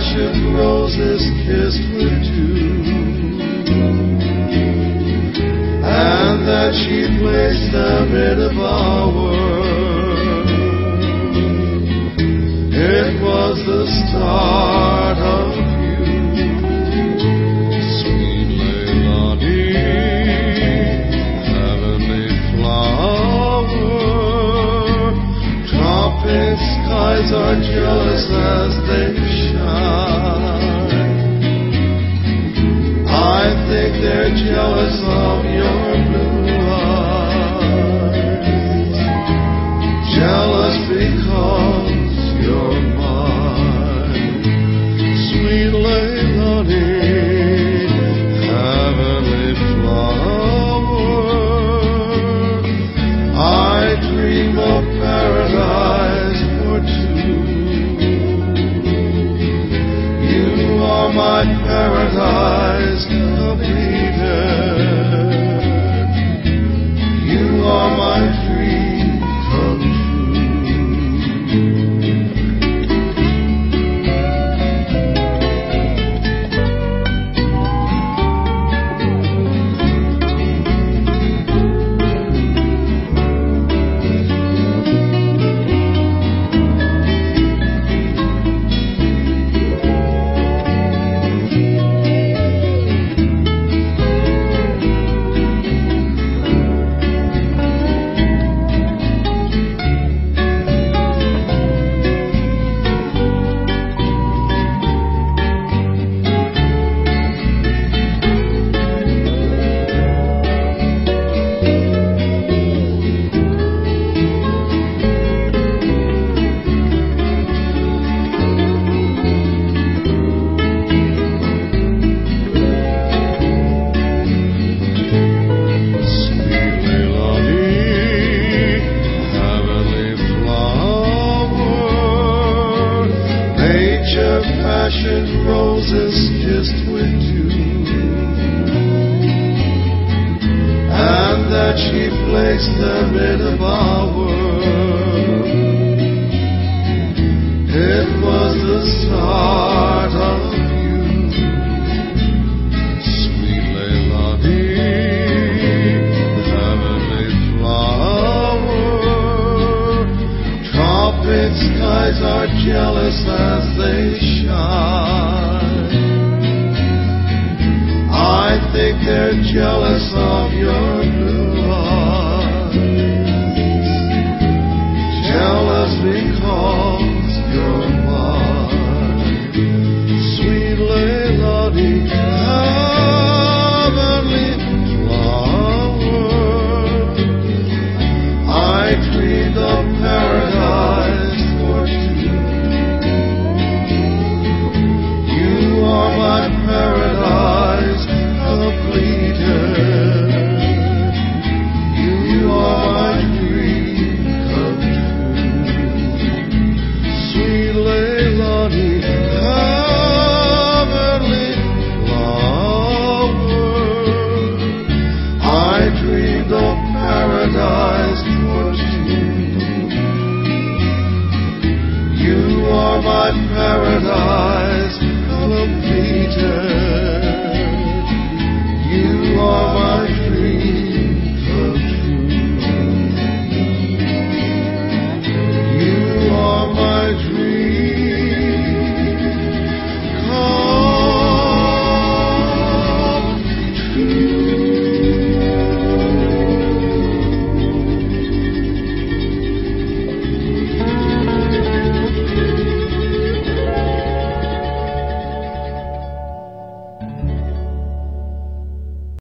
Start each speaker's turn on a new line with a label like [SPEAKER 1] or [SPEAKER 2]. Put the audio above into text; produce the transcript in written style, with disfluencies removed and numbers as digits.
[SPEAKER 1] fashioned roses kissed with dew, and that she placed them in a bower. It was the start of you, sweet Leilani, heavenly flower. Tropic skies are jealous as they shine. I think they're jealous of your blue eyes, jealous because you're mine, sweet Leilani, heavenly flower. I dream of paradise for two. You are my paradise completed. You are my dream come fashioned roses kissed with dew, and that she placed them in a bower. It was the start of you, sweet Leilani, heavenly flower. Tropic skies are jealous as they shine. I think they're jealous of your blue eyes, jealous because you're mine, sweet Leilani, heavenly flower. I dreamed of paradise for two. You are my paradise completed. You are my dream come true, sweet Leilani, heavenly flower. I dreamed of paradise for two. You are my paradise completed.